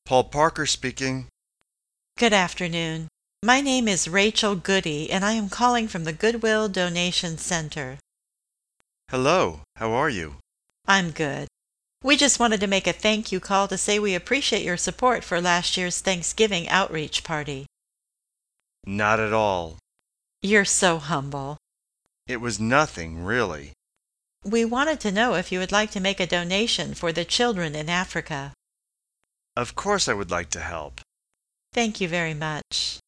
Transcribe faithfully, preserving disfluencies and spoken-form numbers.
Paul Parker speaking. Good afternoon. My name is Rachel Goody, and I am calling from the Goodwill Donation Center. Hello, how are you? I'm good. We just wanted to make a thank you call to say we appreciate your support for last year's Thanksgiving outreach party. Not at all. You're so humble. It was nothing, really. We wanted to know if you would like to make a donation for the children in Africa. Of course I would like to help. Thank you very much.